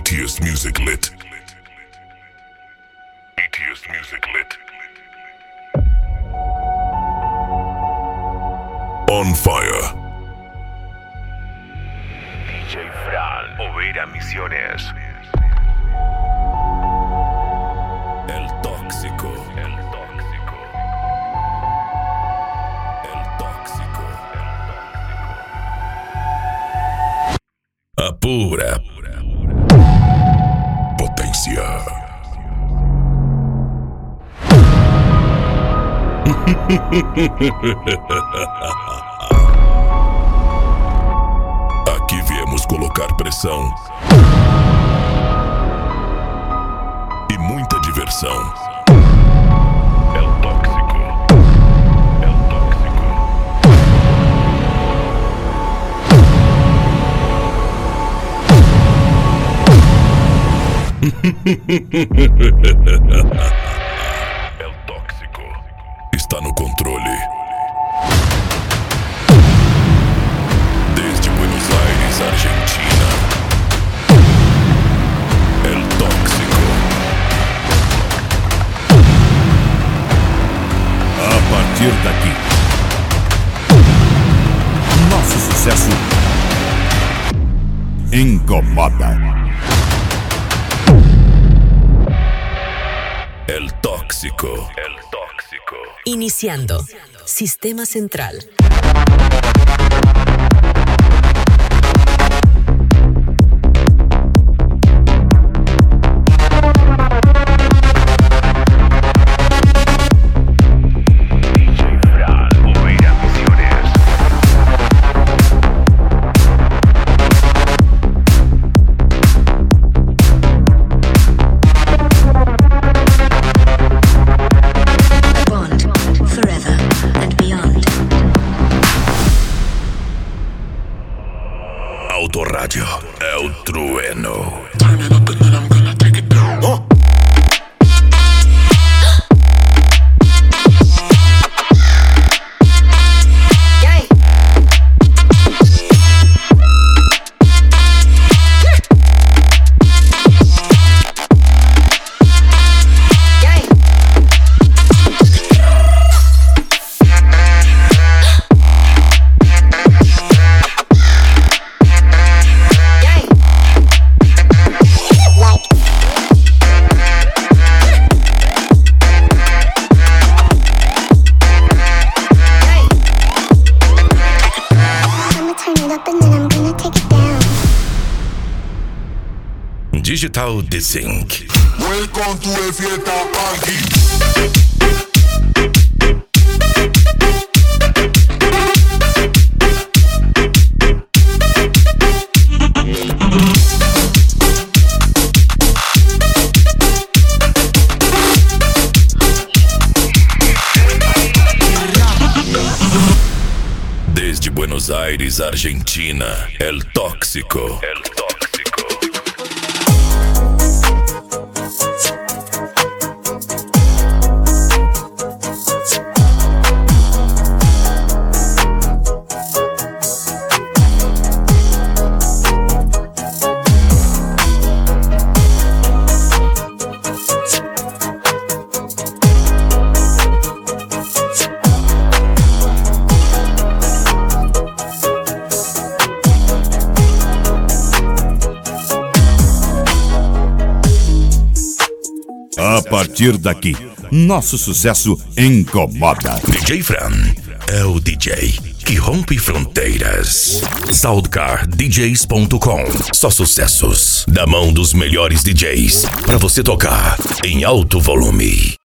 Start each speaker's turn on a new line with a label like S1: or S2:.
S1: ATS Music Lit. ATS Music Lit. On fire.
S2: DJ Fran, Overa Misiones.
S1: El tóxico. El tóxico. El tóxico. A pura potência. Aqui viemos colocar pressão e muita diversão. É o tóxico. É o tóxico. É o tóxico. Está no controle. Desde Buenos Aires, Argentina. El tóxico.
S3: A partir daqui, nosso sucesso incomoda.
S1: El tóxico. El tóxico.
S4: Iniciando. Sistema central.
S2: DJ Fran, Overa Misiones.
S5: Bond, forever and beyond.
S1: Autorádio é o trueno.
S6: I'ma turn it up and then I'm gonna take it down.
S1: Digital Desync.
S7: Welcome to a fiesta party.
S1: Desde Buenos Aires, Argentina. El tóxico. El tóxico.
S3: A partir daqui, nosso sucesso incomoda.
S1: DJ Fran é o DJ que rompe fronteiras. SoundcarDJs.com. Só sucessos da mão dos melhores DJs pra você tocar em alto volume.